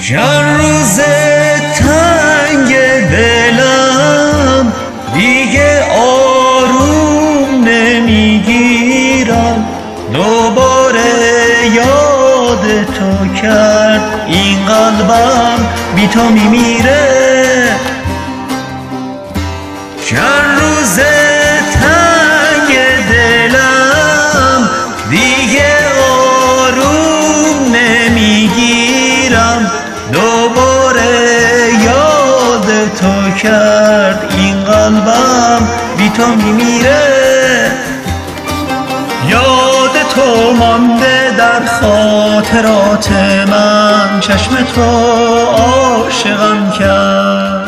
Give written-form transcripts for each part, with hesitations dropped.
چند روز تنگ دلم دیگه آروم نمیگیرم، دوباره یاد تو کرد این قلبم بی تو میمیره. چند روز تنگ دلم دیگه آروم نمیگیرم، دوباره یاد تو کرد این قلبم بی تو میمیره. یاد تو مانده در خاطرات من، چشم تو عاشقم کرد.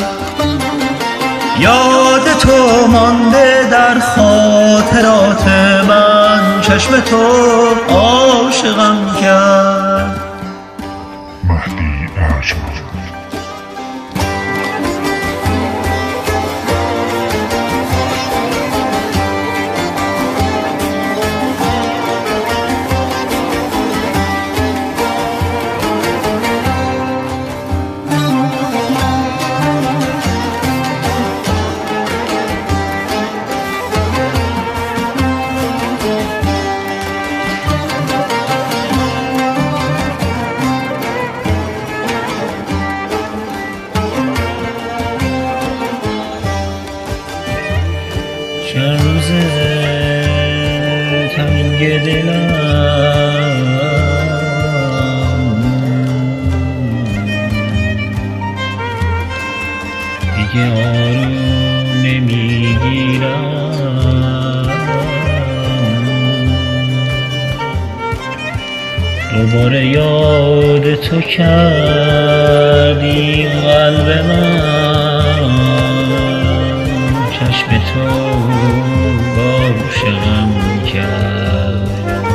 یاد تو مانده در خاطرات من، چشم تو عاشقم کرد. مهدی ارجمند. چند روز تنگ دلم دیگه آروم نمیگیرم، دوباره یاد تو کردی قلب من، چشم تو عاشقم کرد.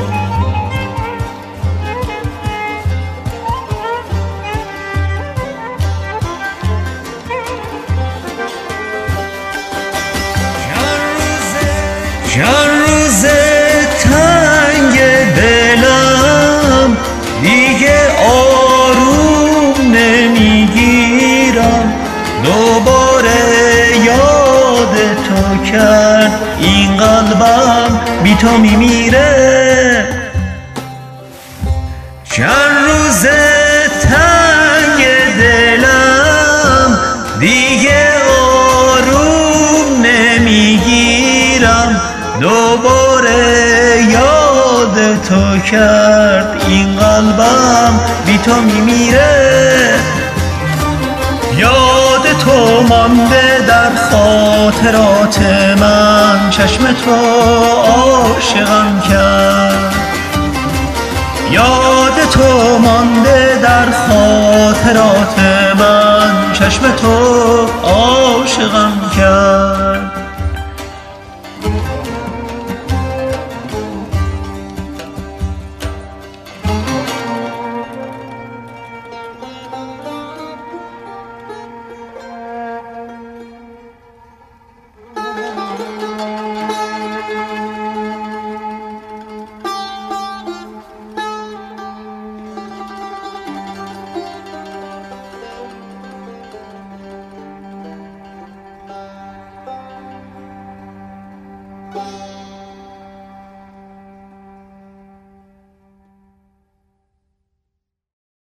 چند روز تنگ دلم دیگه آروم نمیگیرم، دوباره یاد تو کرد این قلبم بی تو میمیره. چند روز تنگ دلم دیگه آروم نمیگیرم، دوباره یاد تو کرد این قلبم بی تو میمیره. یاد تو مانده در خاطرات من، چشم تو عاشقم کرد. یاد تو مانده در خاطرات من، چشم تو عاشقم کرد.